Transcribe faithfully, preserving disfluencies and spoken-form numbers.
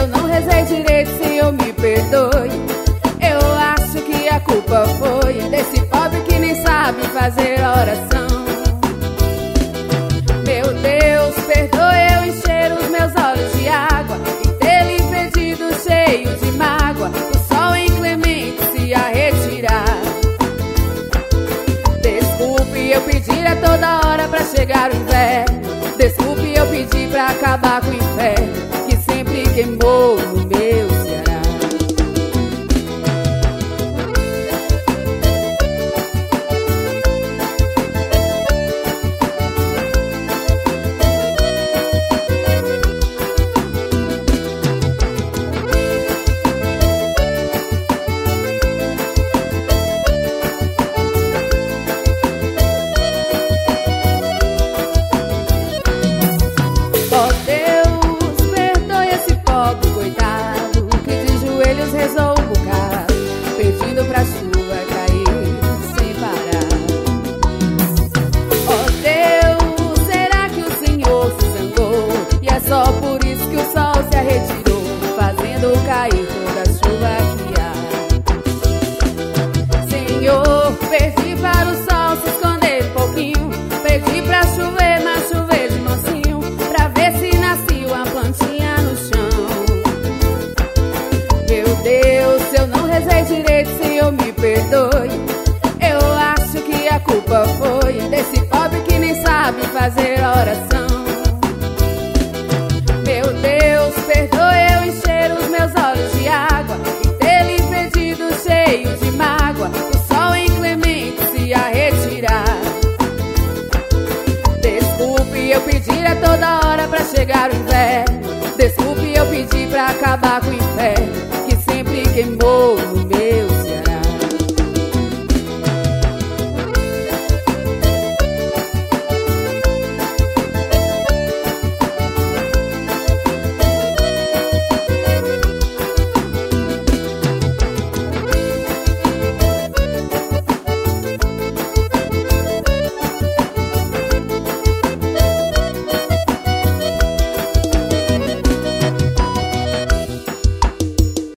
eu não rezei direito, Senhor, me perdoe. Eu acho que a culpa foi desse pobre que nem sabe fazer oração. Meu Deus, perdoe eu encher os meus olhos de água e ter lhe pedido cheio de mágoa, o sol inclemente se a retirar. Desculpe eu pedir a toda hora pra chegar o inverno. Desculpe eu pedir pra acabar com o inferno que sempre queimou no meu Ceará. Rezou um bocado, pedindo pra chuva cair sem parar. Oh Deus, será que o Senhor se zangou? E é só por isso que o sol se retirou, fazendo cair toda a chuva que há. Senhor, pedi para o sol se esconder um pouquinho, pedi pra chover, mas chover de mansinho, pra ver se nascia uma plantinha no chão. Meu Deus, se eu não rezei direito, Senhor, me perdoe. Eu acho que a culpa foi desse pobre que nem sabe fazer oração. Meu Deus, perdoe eu encher os meus olhos de água e ter lhe pedido cheio de mágoa, o sol inclemente se a retirar. Desculpe eu pedir a toda hora pra chegar o inverno. Desculpe eu pedir pra acabar com